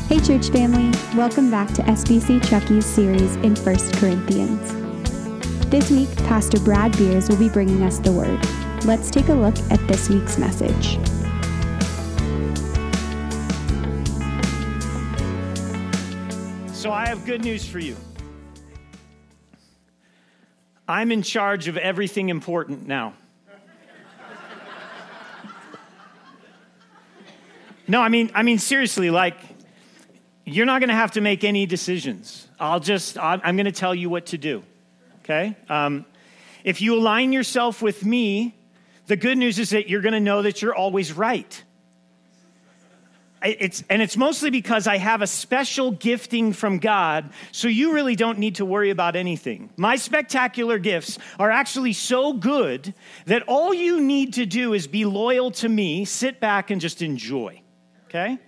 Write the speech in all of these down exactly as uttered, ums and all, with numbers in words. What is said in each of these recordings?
Hey church family, welcome back to S B C Truckie's series in First Corinthians. This week, Pastor Brad Beers will be bringing us the Word. Let's take a look at this week's message. So I have good news for you. I'm in charge of everything important now. No, I mean, I mean seriously, like, you're not going to have to make any decisions. I'll just, I'm going to tell you what to do, okay? Um, if you align yourself with me, the good news is that you're going to know that you're always right. It's, and it's mostly because I have a special gifting from God, so you really don't need to worry about anything. My spectacular gifts are actually so good that all you need to do is be loyal to me, sit back, and just enjoy, okay?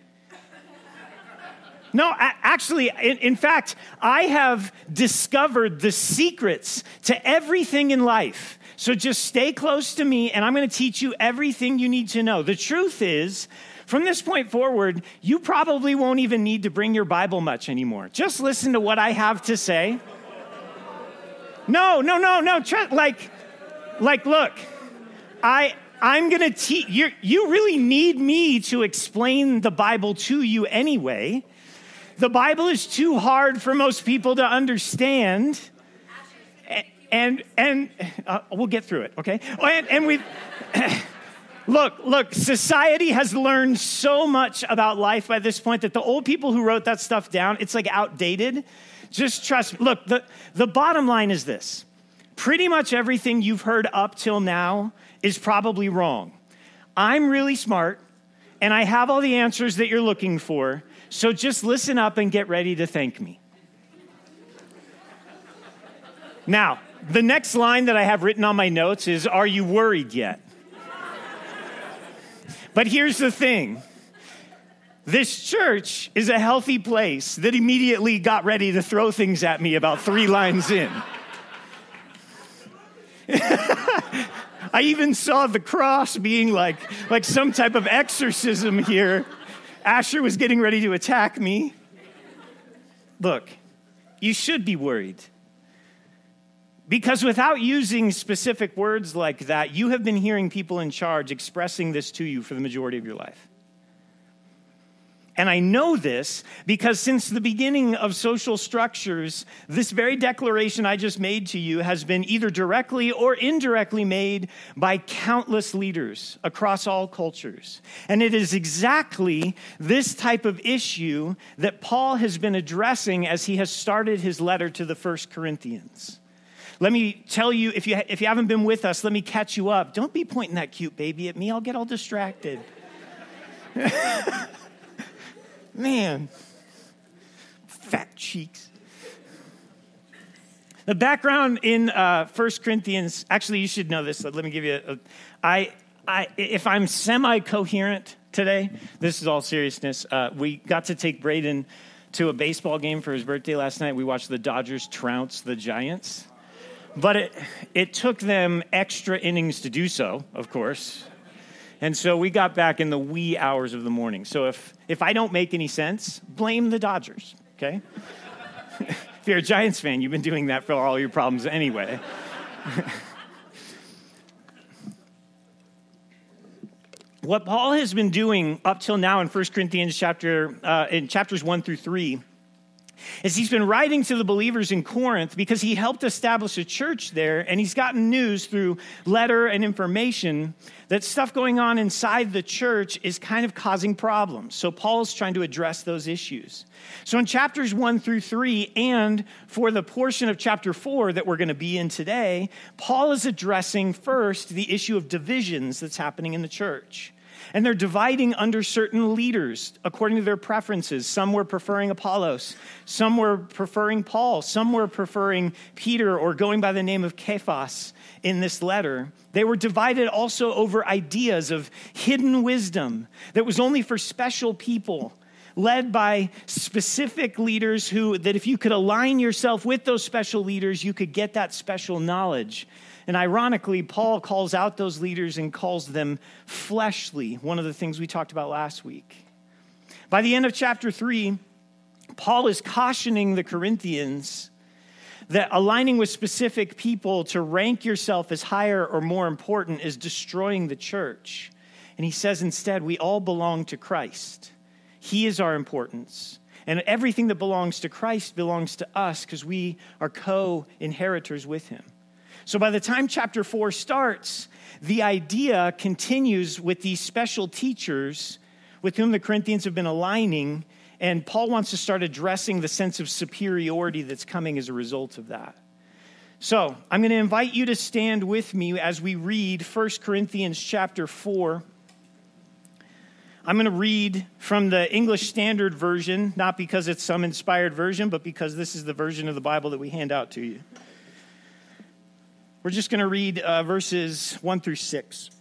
No, actually, in, in fact, I have discovered the secrets to everything in life. So just stay close to me, and I'm going to teach you everything you need to know. The truth is, from this point forward, you probably won't even need to bring your Bible much anymore. Just listen to what I have to say. No, no, no, no. Like, like, look, I... I'm going to teach you. You really need me to explain the Bible to you anyway. The Bible is too hard for most people to understand. And, and uh, we'll get through it, okay? And, and we've, look, look, society has learned so much about life by this point that the old people who wrote that stuff down, it's like outdated. Just trust me. Look, the, the bottom line is this. Pretty much everything you've heard up till now is probably wrong. I'm really smart, and I have all the answers that you're looking for, so just listen up and get ready to thank me. Now, the next line that I have written on my notes is, are you worried yet? But here's the thing. This church is a healthy place that immediately got ready to throw things at me about three lines in. I even saw the cross being like, like some type of exorcism here. Asher was getting ready to attack me. Look, you should be worried. Because without using specific words like that, you have been hearing people in charge expressing this to you for the majority of your life. And I know this because since the beginning of social structures, this very declaration I just made to you has been either directly or indirectly made by countless leaders across all cultures. And it is exactly this type of issue that Paul has been addressing as he has started his letter to the First Corinthians. Let me tell you, if you, if you haven't been with us, let me catch you up. Don't be pointing that cute baby at me. I'll get all distracted. Man, fat cheeks. The background in uh, First Corinthians, actually, you should know this. Let me give you a, a I, I, if I'm semi-coherent today, this is all seriousness. Uh, we got to take Braden to a baseball game for his birthday last night. We watched the Dodgers trounce the Giants. But it, it took them extra innings to do so, of course. And so we got back in the wee hours of the morning. So if, if I don't make any sense, blame the Dodgers, okay? If you're a Giants fan, you've been doing that for all your problems anyway. What Paul has been doing up till now in First Corinthians chapter, uh, in chapters one through three, is he's been writing to the believers in Corinth because he helped establish a church there, and he's gotten news through letter and information that stuff going on inside the church is kind of causing problems. So Paul's trying to address those issues. So in chapters one through three, and for the portion of chapter four that we're going to be in today, Paul is addressing first the issue of divisions that's happening in the church. And they're dividing under certain leaders according to their preferences. Some were preferring Apollos. Some were preferring Paul. Some were preferring Peter or going by the name of Cephas in this letter. They were divided also over ideas of hidden wisdom that was only for special people, led by specific leaders who, that if you could align yourself with those special leaders, you could get that special knowledge. And ironically, Paul calls out those leaders and calls them fleshly, one of the things we talked about last week. By the end of chapter three, Paul is cautioning the Corinthians that aligning with specific people to rank yourself as higher or more important is destroying the church. And he says instead, we all belong to Christ. He is our importance. And everything that belongs to Christ belongs to us because we are co-inheritors with him. So by the time chapter four starts, the idea continues with these special teachers with whom the Corinthians have been aligning, and Paul wants to start addressing the sense of superiority that's coming as a result of that. So I'm going to invite you to stand with me as we read First Corinthians chapter four. I'm going to read from the English Standard Version, not because it's some inspired version, but because this is the version of the Bible that we hand out to you. We're just going to read uh, verses one through six.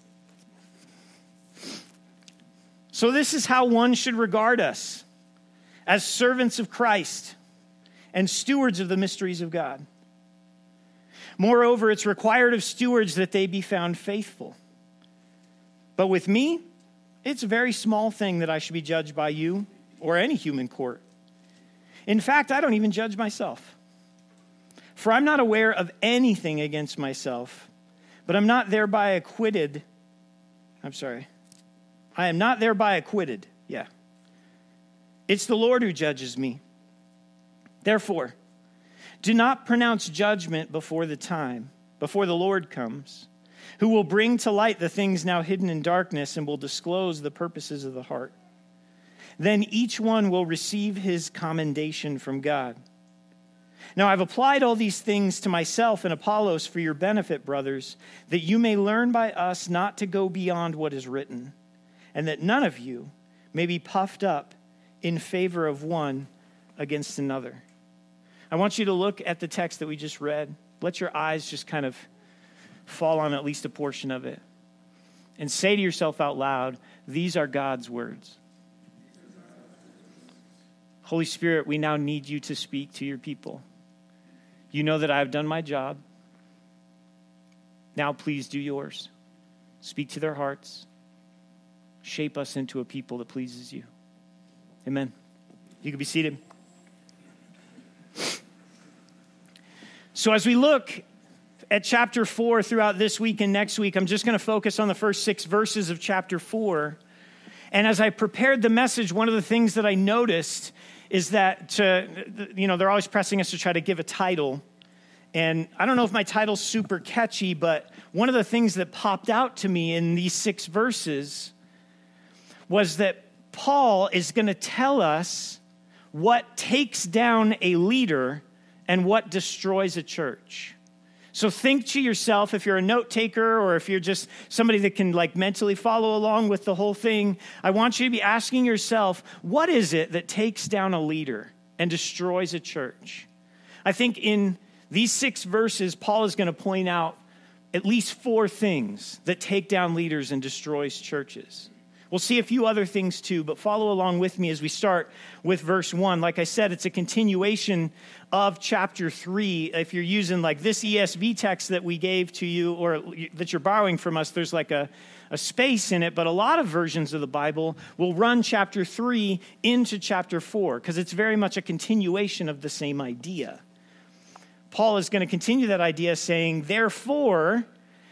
So this is how one should regard us, as servants of Christ and stewards of the mysteries of God. Moreover, it's required of stewards that they be found faithful. But with me, it's a very small thing that I should be judged by you or any human court. In fact, I don't even judge myself. For I'm not aware of anything against myself, but I'm not thereby acquitted. I'm sorry. I am not thereby acquitted. Yeah. It's the Lord who judges me. Therefore, do not pronounce judgment before the time, before the Lord comes, who will bring to light the things now hidden in darkness and will disclose the purposes of the heart. Then each one will receive his commendation from God. Now I've applied all these things to myself and Apollos for your benefit, brothers, that you may learn by us not to go beyond what is written, and that none of you may be puffed up in favor of one against another. I want you to look at the text that we just read. Let your eyes just kind of fall on at least a portion of it. And say to yourself out loud, these are God's words. Holy Spirit, we now need you to speak to your people. You know that I have done my job. Now please do yours. Speak to their hearts. Shape us into a people that pleases you. Amen. You can be seated. So as we look at chapter four throughout this week and next week, I'm just going to focus on the first six verses of chapter four. And as I prepared the message, one of the things that I noticed is that, to, you know, they're always pressing us to try to give a title. And I don't know if my title's super catchy, but one of the things that popped out to me in these six verses was that Paul is going to tell us what takes down a leader and what destroys a church. So think to yourself, if you're a note taker or if you're just somebody that can like mentally follow along with the whole thing, I want you to be asking yourself, what is it that takes down a leader and destroys a church? I think in these six verses, Paul is going to point out at least four things that take down leaders and destroys churches. We'll see a few other things too, but follow along with me as we start with verse one. Like I said, it's a continuation of chapter three. If you're using like this E S V text that we gave to you or that you're borrowing from us, there's like a, a space in it, but a lot of versions of the Bible will run chapter three into chapter four because it's very much a continuation of the same idea. Paul is going to continue that idea saying, therefore,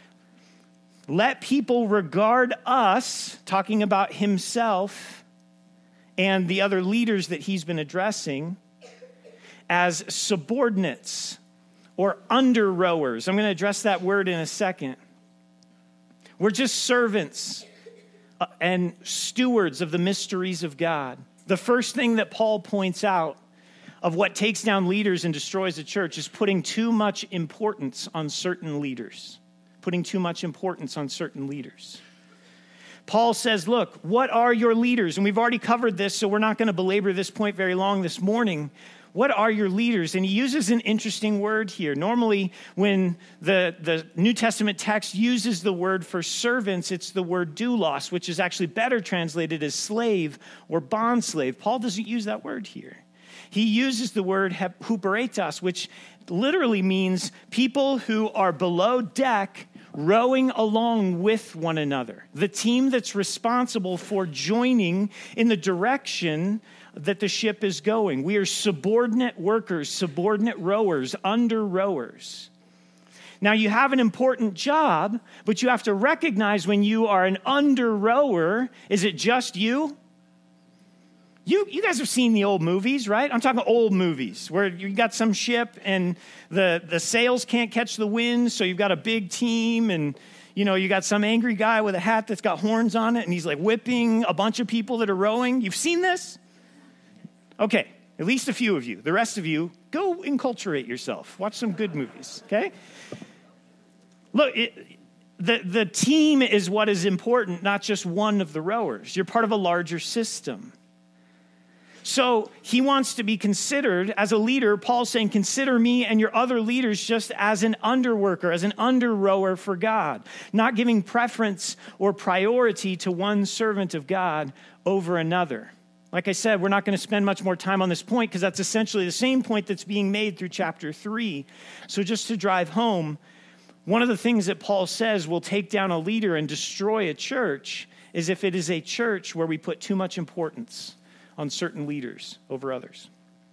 let people regard us, talking about himself and the other leaders that he's been addressing, as subordinates or under rowers. I'm going to address that word in a second. We're just servants and stewards of the mysteries of God. The first thing that Paul points out of what takes down leaders and destroys a church is putting too much importance on certain leaders. Putting too much importance on certain leaders. Paul says, look, what are your leaders? And we've already covered this, so we're not going to belabor this point very long this morning. What are your leaders? And he uses an interesting word here. Normally, when the, the New Testament text uses the word for servants, it's the word doulos, which is actually better translated as slave or bondslave. Paul doesn't use that word here. He uses the word huperetas, which literally means people who are below deck rowing along with one another. The team that's responsible for joining in the direction that the ship is going. We are subordinate workers, subordinate rowers, under rowers. Now, you have an important job, but you have to recognize when you are an under rower, is it just you? You you guys have seen the old movies, right? I'm talking old movies where you got some ship and the, the sails can't catch the wind, so you've got a big team and, you know, you got some angry guy with a hat that's got horns on it and he's like whipping a bunch of people that are rowing. You've seen this? Okay, at least a few of you. The rest of you, go enculturate yourself. Watch some good movies, okay? Look, it, the, the team is what is important, not just one of the rowers. You're part of a larger system. So he wants to be considered as a leader. Paul's saying, consider me and your other leaders just as an underworker, as an under-rower for God, not giving preference or priority to one servant of God over another. Like I said, we're not going to spend much more time on this point because that's essentially the same point that's being made through chapter three. So just to drive home, one of the things that Paul says will take down a leader and destroy a church is if it is a church where we put too much importance on certain leaders over others.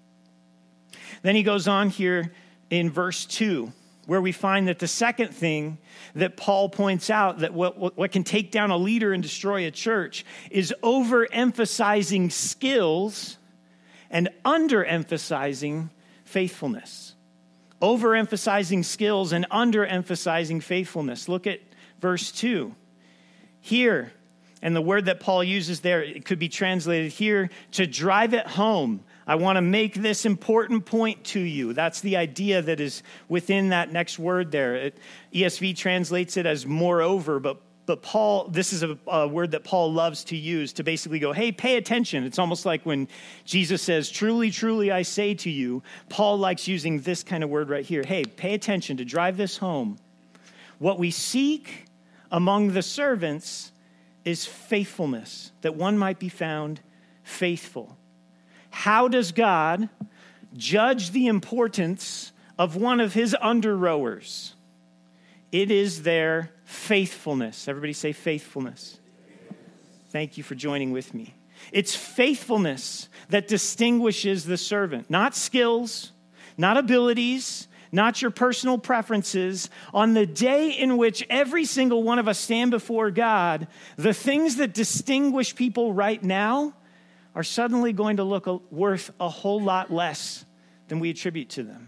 Then he goes on here in verse two, where we find that the second thing that Paul points out that what, what, what can take down a leader and destroy a church is overemphasizing skills and underemphasizing faithfulness. Overemphasizing skills and underemphasizing faithfulness. Look at verse two. Here, and the word that Paul uses there, it could be translated here, to drive it home. I want to make this important point to you. That's the idea that is within that next word there. It, E S V translates it as moreover, but but Paul, this is a, a word that Paul loves to use to basically go, hey, pay attention. It's almost like when Jesus says, truly, truly, I say to you. Paul likes using this kind of word right here. Hey, pay attention to drive this home. What we seek among the servants is faithfulness, that one might be found faithful. How does God judge the importance of one of his under-rowers? It is their faithfulness. Everybody say faithfulness. Thank you for joining with me. It's faithfulness that distinguishes the servant, not skills, not abilities, not your personal preferences. On the day in which every single one of us stand before God, the things that distinguish people right now are suddenly going to look worth a whole lot less than we attribute to them.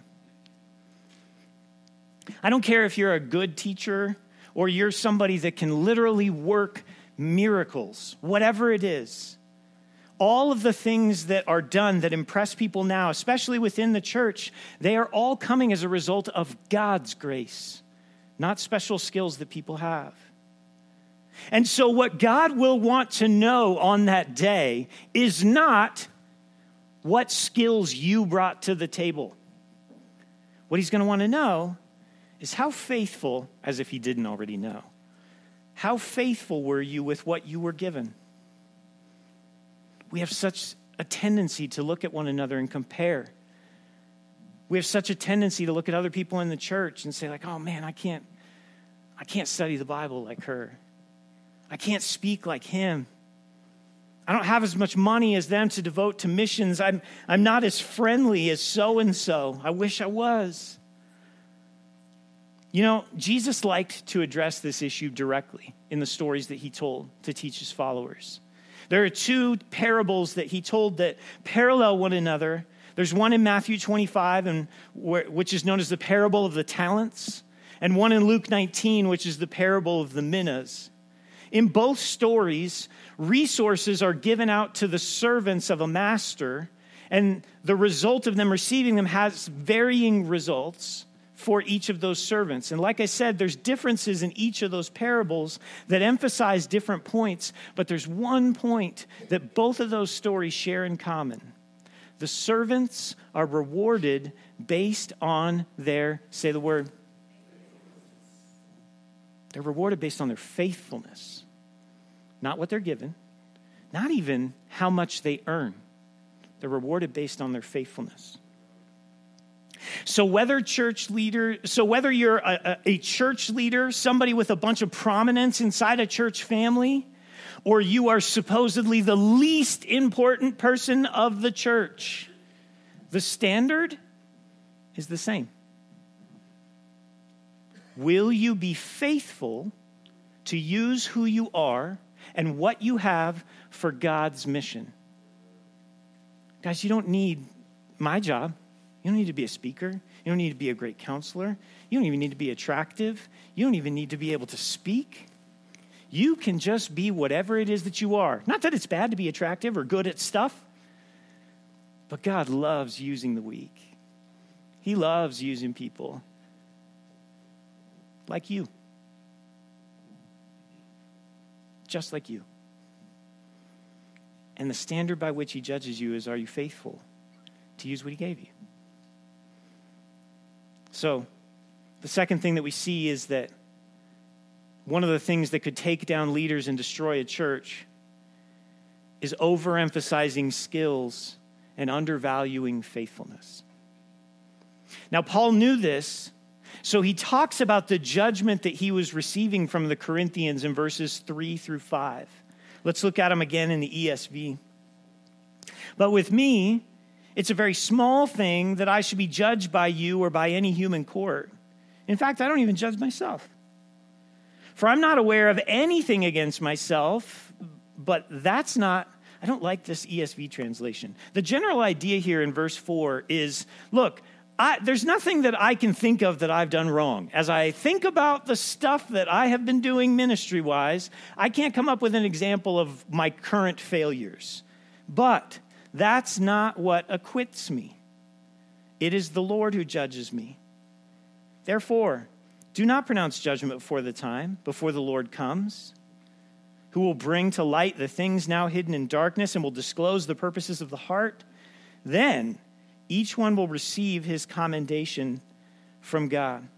I don't care if you're a good teacher or you're somebody that can literally work miracles, whatever it is. All of the things that are done that impress people now, especially within the church, they are all coming as a result of God's grace, not special skills that people have. And so what God will want to know on that day is not what skills you brought to the table. What he's going to want to know is how faithful, as if he didn't already know, how faithful were you with what you were given? We have such a tendency to look at one another and compare. We have such a tendency to look at other people in the church and say like, oh man, I can't, I can't study the Bible like her. I can't speak like him. I don't have as much money as them to devote to missions. I'm, I'm not as friendly as so-and-so. I wish I was. You know, Jesus liked to address this issue directly in the stories that he told to teach his followers. There are two parables that he told that parallel one another. There's one in Matthew twenty-five, and which is known as the parable of the talents, and one in Luke nineteen, which is the parable of the minas. In both stories, resources are given out to the servants of a master, and the result of them receiving them has varying results for each of those servants. And like I said, there's differences in each of those parables that emphasize different points, but there's one point that both of those stories share in common. The servants are rewarded based on their, say the word, they're rewarded based on their faithfulness, not what they're given, not even how much they earn. They're rewarded based on their faithfulness. So whether church leader, so whether you're a, a, a church leader, somebody with a bunch of prominence inside a church family, or you are supposedly the least important person of the church, the standard is the same. Will you be faithful to use who you are and what you have for God's mission? Guys, you don't need my job. You don't need to be a speaker. You don't need to be a great counselor. You don't even need to be attractive. You don't even need to be able to speak. You can just be whatever it is that you are. Not that it's bad to be attractive or good at stuff, but God loves using the weak. He loves using people like you. Just like you. And the standard by which he judges you is, are you faithful to use what he gave you? So, the second thing that we see is that one of the things that could take down leaders and destroy a church is overemphasizing skills and undervaluing faithfulness. Now, Paul knew this, so he talks about the judgment that he was receiving from the Corinthians in verses three through five. Let's look at them again in the E S V. But with me, it's a very small thing that I should be judged by you or by any human court. In fact, I don't even judge myself. For I'm not aware of anything against myself, but that's not, I don't like this E S V translation. The general idea here in verse four is, look, I, there's nothing that I can think of that I've done wrong. As I think about the stuff that I have been doing ministry-wise, I can't come up with an example of my current failures. But that's not what acquits me. It is the Lord who judges me. Therefore, do not pronounce judgment before the time, before the Lord comes, who will bring to light the things now hidden in darkness and will disclose the purposes of the heart. Then each one will receive his commendation from God.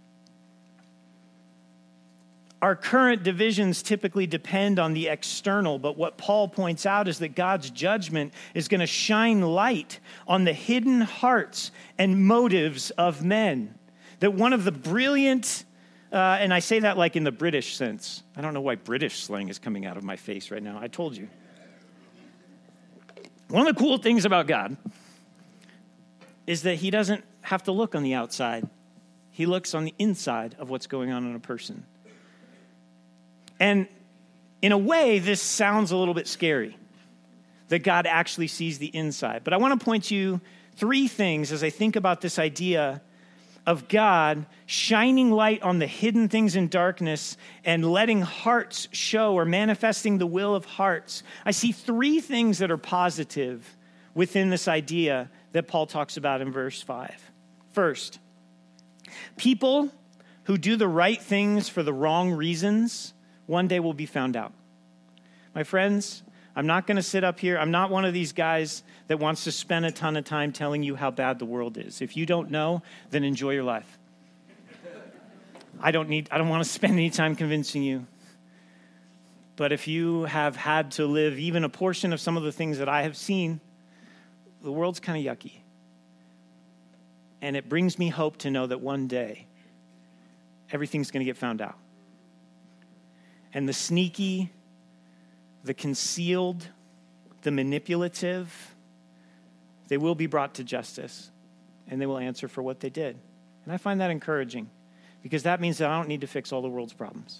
Our current divisions typically depend on the external, but what Paul points out is that God's judgment is going to shine light on the hidden hearts and motives of men. That one of the brilliant, uh, and I say that like in the British sense. I don't know why British slang is coming out of my face right now. I told you. One of the cool things about God is that he doesn't have to look on the outside. He looks on the inside of what's going on in a person. And in a way, this sounds a little bit scary, that God actually sees the inside. But I want to point you three things as I think about this idea of God shining light on the hidden things in darkness and letting hearts show or manifesting the will of hearts. I see three things that are positive within this idea that Paul talks about in verse five. First, people who do the right things for the wrong reasons one day will be found out. My friends, I'm not going to sit up here. I'm not one of these guys that wants to spend a ton of time telling you how bad the world is. If you don't know, then enjoy your life. I don't need, I don't want to spend any time convincing you. But if you have had to live even a portion of some of the things that I have seen, the world's kind of yucky. And it brings me hope to know that one day everything's going to get found out. And the sneaky, the concealed, the manipulative, they will be brought to justice, and they will answer for what they did. And I find that encouraging, because that means that I don't need to fix all the world's problems.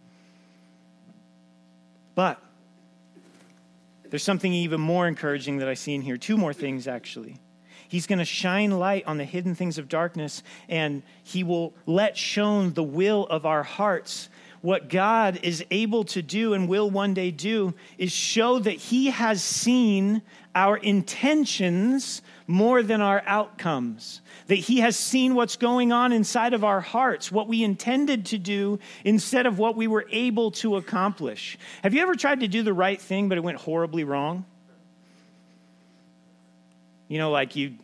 But there's something even more encouraging that I see in here. Two more things, actually. He's going to shine light on the hidden things of darkness, and he will let shown the will of our hearts. What God is able to do and will one day do is show that he has seen our intentions more than our outcomes. That he has seen what's going on inside of our hearts, what we intended to do instead of what we were able to accomplish. Have you ever tried to do the right thing, but it went horribly wrong? You know, like you,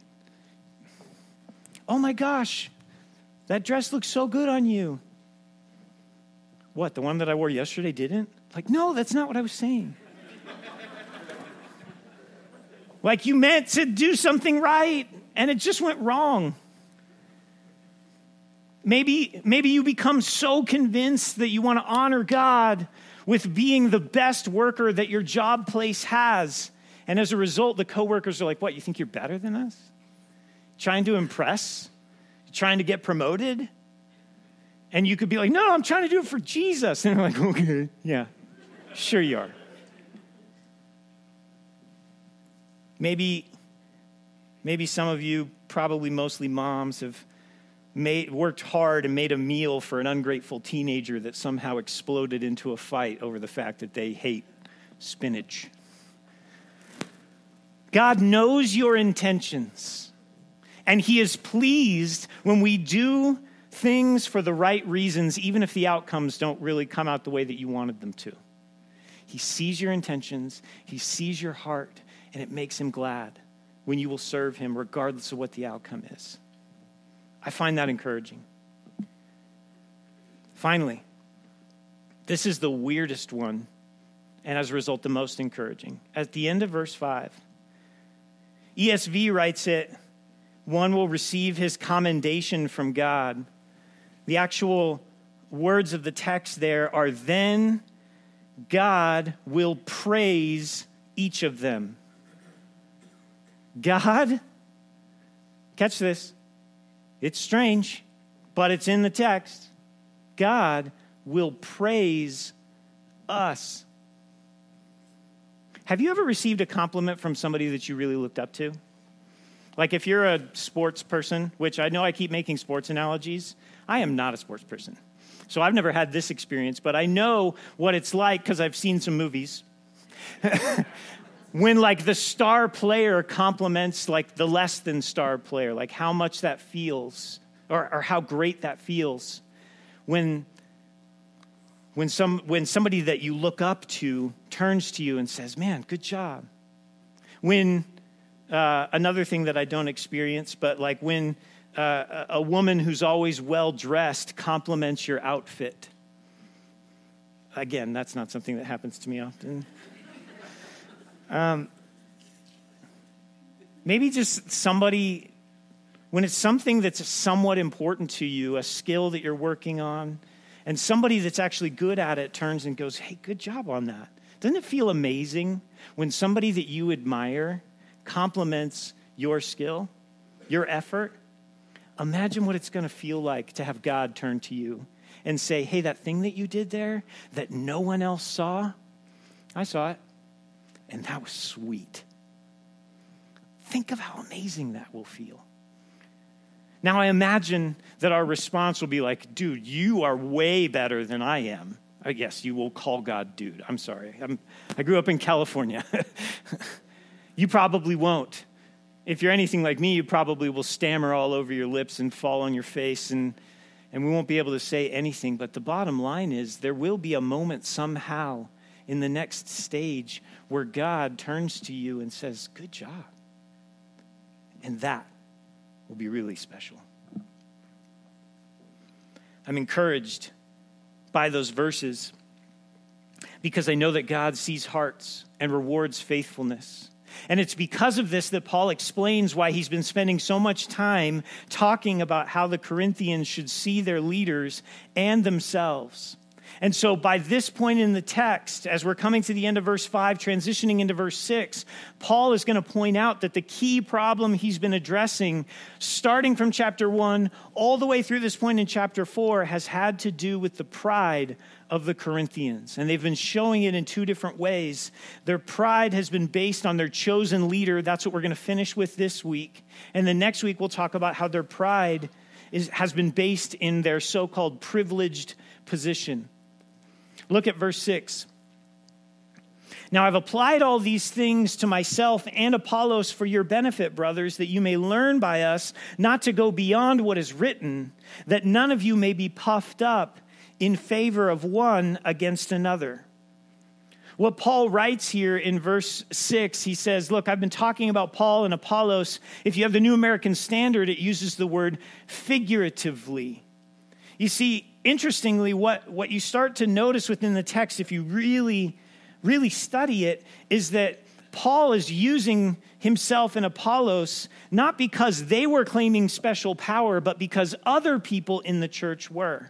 oh my gosh, that dress looks so good on you. What, the one that I wore yesterday didn't? Like, no, that's not what I was saying. Like you meant to do something right, and it just went wrong. Maybe, maybe you become so convinced that you want to honor God with being the best worker that your job place has. And as a result, the coworkers are like, what, you think you're better than us? Trying to impress? Trying to get promoted? And you could be like, no, I'm trying to do it for Jesus. And they're like, okay, yeah, sure you are. Maybe, maybe some of you, probably mostly moms, have made, worked hard and made a meal for an ungrateful teenager that somehow exploded into a fight over the fact that they hate spinach. God knows your intentions, and he is pleased when we do things for the right reasons, even if the outcomes don't really come out the way that you wanted them to. He sees your intentions, he sees your heart, and it makes him glad when you will serve him regardless of what the outcome is. I find that encouraging. Finally, this is the weirdest one, and as a result, the most encouraging. At the end of verse five, E S V writes it, one will receive his commendation from God. The actual words of the text there are, then God will praise each of them. God, catch this, it's strange, but it's in the text. God will praise us. Have you ever received a compliment from somebody that you really looked up to? Like if you're a sports person, which I know I keep making sports analogies, I am not a sports person. So I've never had this experience, but I know what it's like because I've seen some movies. When like the star player compliments like the less than star player, like how much that feels or, or how great that feels. When, when, some, when somebody that you look up to turns to you and says, man, good job. When uh, another thing that I don't experience, but like when uh, a woman who's always well-dressed compliments your outfit. Again, that's not something that happens to me often. Um, maybe just somebody, when it's something that's somewhat important to you, a skill that you're working on, and somebody that's actually good at it turns and goes, hey, good job on that. Doesn't it feel amazing when somebody that you admire compliments your skill, your effort? Imagine what it's going to feel like to have God turn to you and say, hey, that thing that you did there that no one else saw, I saw it. And that was sweet. Think of how amazing that will feel. Now, I imagine that our response will be like, dude, you are way better than I am. I guess you will call God dude. I'm sorry. I'm, I grew up in California. You probably won't. If you're anything like me, you probably will stammer all over your lips and fall on your face, and, and we won't be able to say anything. But the bottom line is there will be a moment somehow in the next stage where God turns to you and says, good job. And that will be really special. I'm encouraged by those verses because I know that God sees hearts and rewards faithfulness. And it's because of this that Paul explains why he's been spending so much time talking about how the Corinthians should see their leaders and themselves. And so by this point in the text, as we're coming to the end of verse five, transitioning into verse six, Paul is going to point out that the key problem he's been addressing, starting from chapter one, all the way through this point in chapter four, has had to do with the pride of the Corinthians. And they've been showing it in two different ways. Their pride has been based on their chosen leader. That's what we're going to finish with this week. And then next week, we'll talk about how their pride is, has been based in their so-called privileged position. Look at verse six. Now I've applied all these things to myself and Apollos for your benefit, brothers, that you may learn by us not to go beyond what is written, that none of you may be puffed up in favor of one against another. What Paul writes here in verse six, he says, look, I've been talking about Paul and Apollos. If you have the New American Standard, it uses the word figuratively. You see, interestingly, what, what you start to notice within the text, if you really, really study it, is that Paul is using himself and Apollos not because they were claiming special power, but because other people in the church were.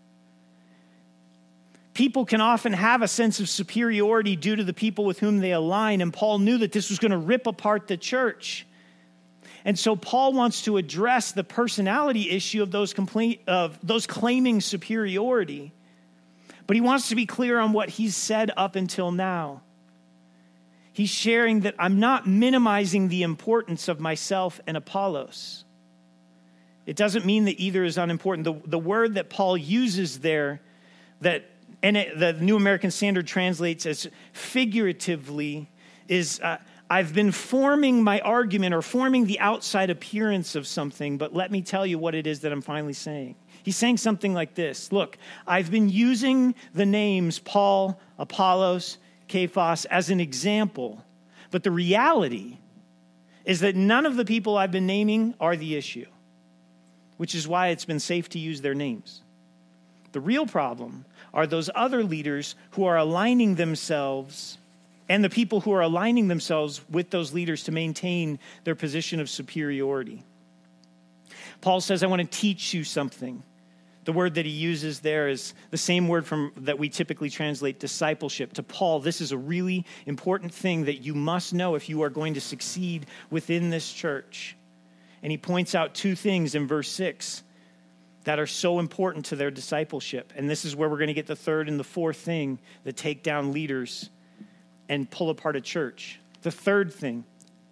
People can often have a sense of superiority due to the people with whom they align, and Paul knew that this was going to rip apart the church. And so Paul wants to address the personality issue of those complete, of those claiming superiority. But he wants to be clear on what he's said up until now. He's sharing that I'm not minimizing the importance of myself and Apollos. It doesn't mean that either is unimportant. The, the word that Paul uses there, that and it, the New American Standard translates as figuratively, is uh, I've been forming my argument or forming the outside appearance of something, but let me tell you what it is that I'm finally saying. He's saying something like this. Look, I've been using the names Paul, Apollos, Cephas as an example, but the reality is that none of the people I've been naming are the issue, which is why it's been safe to use their names. The real problem are those other leaders who are aligning themselves and the people who are aligning themselves with those leaders to maintain their position of superiority. Paul says, I want to teach you something. The word that he uses there is the same word from that we typically translate discipleship. To Paul, this is a really important thing that you must know if you are going to succeed within this church. And he points out two things in verse six that are so important to their discipleship. And this is where we're going to get the third and the fourth thing that take down leaders and pull apart a church. The third thing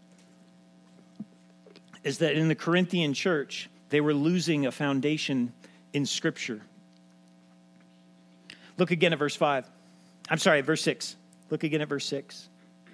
is that in the Corinthian church, they were losing a foundation in Scripture. Look again at verse five. I'm sorry, verse six. Look again at verse six.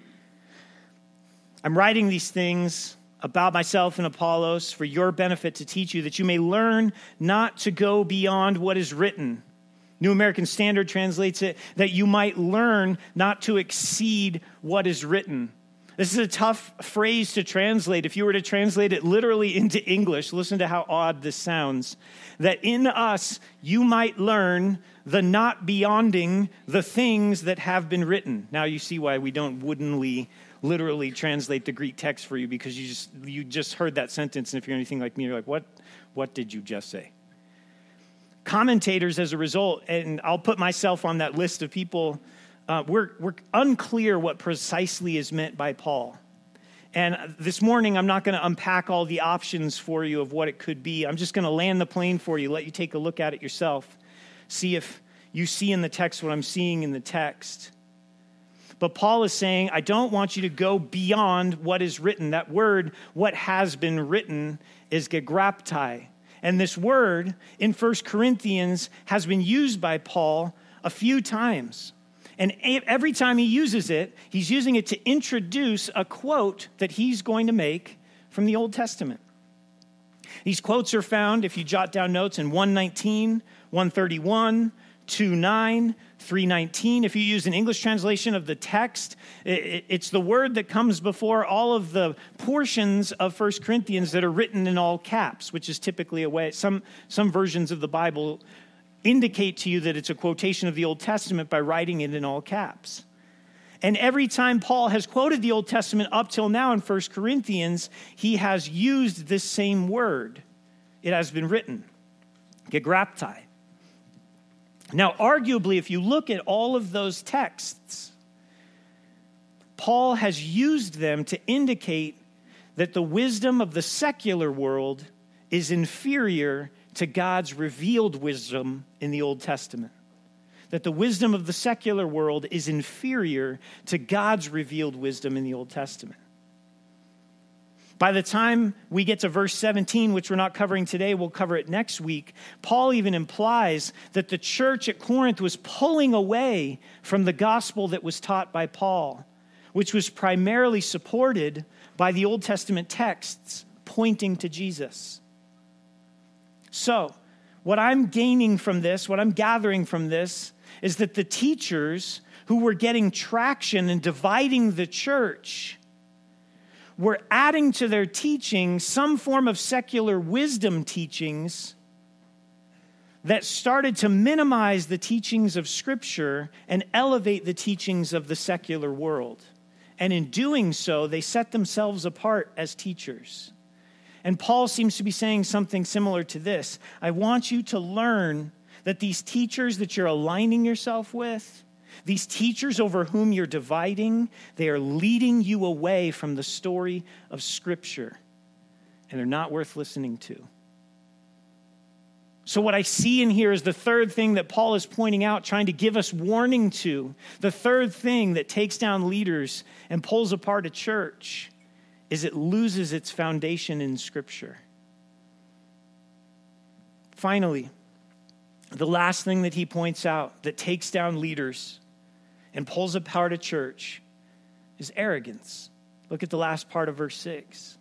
I'm writing these things about myself and Apollos for your benefit to teach you, that you may learn not to go beyond what is written. New American Standard translates it, that you might learn not to exceed what is written. This is a tough phrase to translate. If you were to translate it literally into English, listen to how odd this sounds. That in us, you might learn the not beyonding the things that have been written. Now you see why we don't woodenly literally translate the Greek text for you, because you just you just heard that sentence, and if you're anything like me, you're like, what, what did you just say? Commentators, as a result, and I'll put myself on that list of people, uh, we're, we're unclear what precisely is meant by Paul. And this morning, I'm not going to unpack all the options for you of what it could be. I'm just going to land the plane for you, let you take a look at it yourself, see if you see in the text what I'm seeing in the text. But Paul is saying, I don't want you to go beyond what is written. That word, what has been written, is gegraptai. And this word in First Corinthians has been used by Paul a few times. And every time he uses it, he's using it to introduce a quote that he's going to make from the Old Testament. These quotes are found, if you jot down notes, in one nineteen, one thirty-one, two nine, three nineteen. If you use an English translation of the text, it's the word that comes before all of the portions of First Corinthians that are written in all caps, which is typically a way. Some, some versions of the Bible indicate to you that it's a quotation of the Old Testament by writing it in all caps. And every time Paul has quoted the Old Testament up till now in First Corinthians, he has used this same word. It has been written, gegraptai. Now, arguably, if you look at all of those texts, Paul has used them to indicate that the wisdom of the secular world is inferior to God's revealed wisdom in the Old Testament. That the wisdom of the secular world is inferior to God's revealed wisdom in the Old Testament. By the time we get to verse seventeen, which we're not covering today, we'll cover it next week, Paul even implies that the church at Corinth was pulling away from the gospel that was taught by Paul, which was primarily supported by the Old Testament texts pointing to Jesus. So, what I'm gaining from this, what I'm gathering from this, is that the teachers who were getting traction and dividing the church were adding to their teaching some form of secular wisdom teachings that started to minimize the teachings of Scripture and elevate the teachings of the secular world. And in doing so, they set themselves apart as teachers. And Paul seems to be saying something similar to this. I want you to learn that these teachers that you're aligning yourself with, these teachers over whom you're dividing, they are leading you away from the story of Scripture. And they're not worth listening to. So what I see in here is the third thing that Paul is pointing out, trying to give us warning to. The third thing that takes down leaders and pulls apart a church is it loses its foundation in Scripture. Finally, the last thing that he points out that takes down leaders and pulls apart a church is arrogance. Look at the last part of verse six.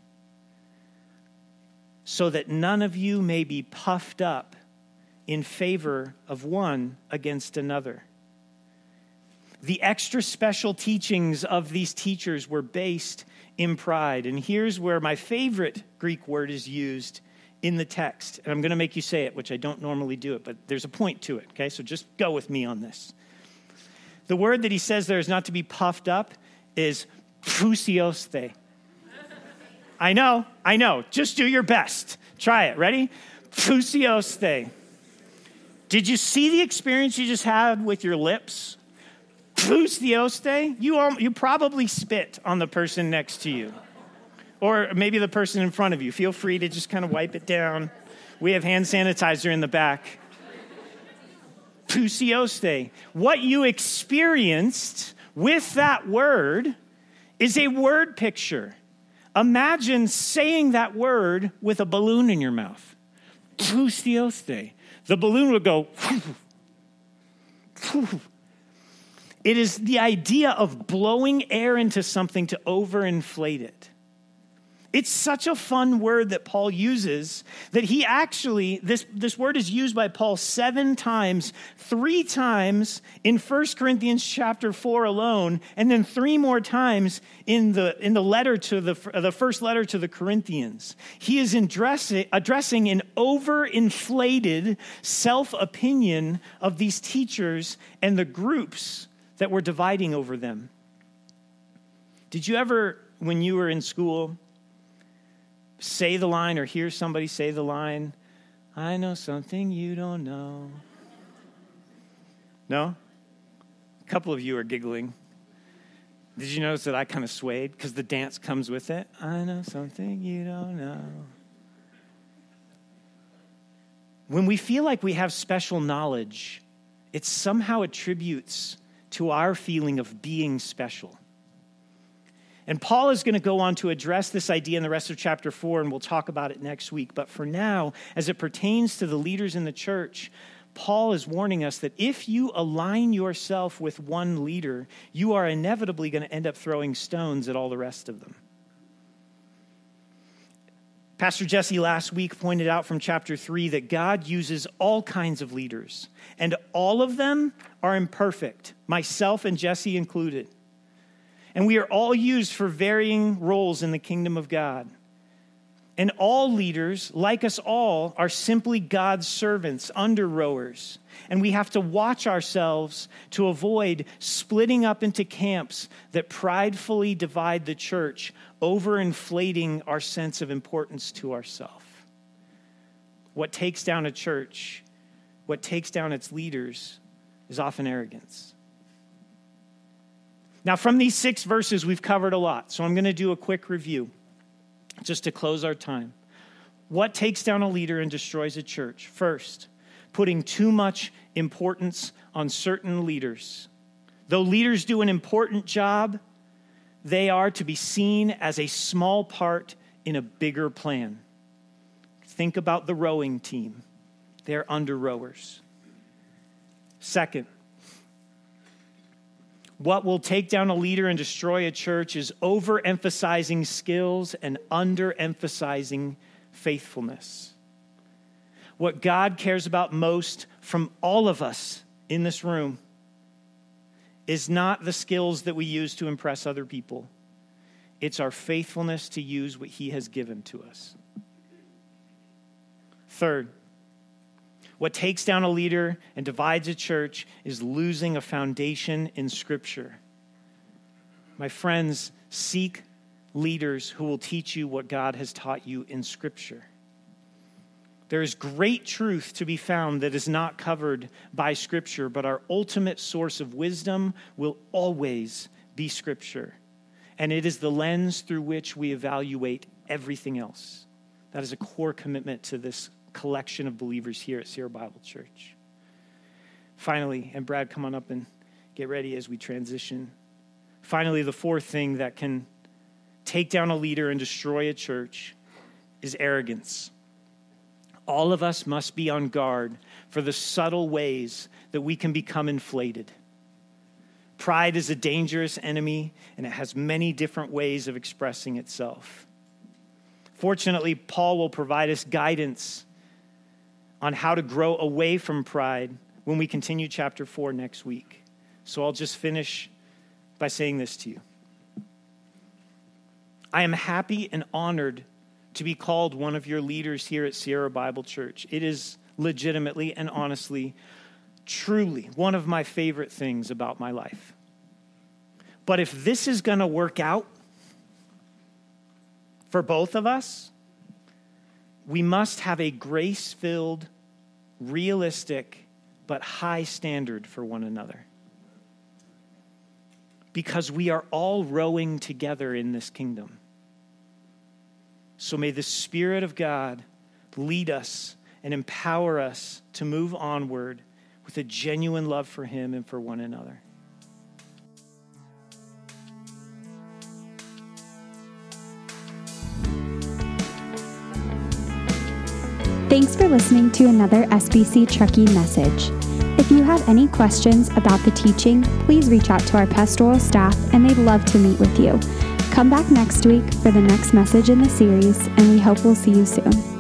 So that none of you may be puffed up in favor of one against another. The extra special teachings of these teachers were based in pride. And here's where my favorite Greek word is used in the text. And I'm going to make you say it, which I don't normally do it, but there's a point to it, okay? So just go with me on this. The word that he says there is not to be puffed up is phusioste. I know, I know. Just do your best. Try it. Ready? Phusioste. Did you see the experience you just had with your lips? Phusioste. You, all, you probably spit on the person next to you. Or maybe the person in front of you. Feel free to just kind of wipe it down. We have hand sanitizer in the back. Phusioste. What you experienced with that word is a word picture. Imagine saying that word with a balloon in your mouth. Phusioste. The balloon would go. It is the idea of blowing air into something to overinflate it. It's such a fun word that Paul uses that he actually, this, this word is used by Paul seven times, three times in First Corinthians chapter four alone, and then three more times in the, in the letter to the, the first letter to the Corinthians. He is addressing, addressing an overinflated self-opinion of these teachers and the groups that were dividing over them. Did you ever, when you were in school, say the line or hear somebody say the line, I know something you don't know? No? A couple of you are giggling. Did you notice that I kind of swayed because the dance comes with it? I know something you don't know. When we feel like we have special knowledge, it somehow attributes to our feeling of being special. And Paul is going to go on to address this idea in the rest of chapter four, and we'll talk about it next week. But for now, as it pertains to the leaders in the church, Paul is warning us that if you align yourself with one leader, you are inevitably going to end up throwing stones at all the rest of them. Pastor Jesse last week pointed out from chapter three that God uses all kinds of leaders, and all of them are imperfect, myself and Jesse included. And we are all used for varying roles in the kingdom of God. And all leaders, like us all, are simply God's servants, under rowers. And we have to watch ourselves to avoid splitting up into camps that pridefully divide the church, overinflating our sense of importance to ourselves. What takes down a church, what takes down its leaders, is often arrogance. Now, from these six verses, we've covered a lot, so I'm going to do a quick review just to close our time. What takes down a leader and destroys a church? First, putting too much importance on certain leaders. Though leaders do an important job, they are to be seen as a small part in a bigger plan. Think about the rowing team. They're under rowers. Second, what will take down a leader and destroy a church is overemphasizing skills and underemphasizing faithfulness. What God cares about most from all of us in this room is not the skills that we use to impress other people. It's our faithfulness to use what He has given to us. Third, what takes down a leader and divides a church is losing a foundation in Scripture. My friends, seek leaders who will teach you what God has taught you in Scripture. There is great truth to be found that is not covered by Scripture, but our ultimate source of wisdom will always be Scripture. And it is the lens through which we evaluate everything else. That is a core commitment to this collection of believers here at Sierra Bible Church. Finally, and Brad, come on up and get ready as we transition. Finally, the fourth thing that can take down a leader and destroy a church is arrogance. All of us must be on guard for the subtle ways that we can become inflated. Pride is a dangerous enemy, and it has many different ways of expressing itself. Fortunately, Paul will provide us guidance on how to grow away from pride when we continue chapter four next week. So I'll just finish by saying this to you. I am happy and honored to be called one of your leaders here at Sierra Bible Church. It is legitimately and honestly, truly one of my favorite things about my life. But if this is going to work out for both of us, we must have a grace-filled, realistic, but high standard for one another. Because we are all rowing together in this kingdom. So may the Spirit of God lead us and empower us to move onward with a genuine love for Him and for one another. Thanks for listening to another S B C Truckee message. If you have any questions about the teaching, please reach out to our pastoral staff and they'd love to meet with you. Come back next week for the next message in the series, and we hope we'll see you soon.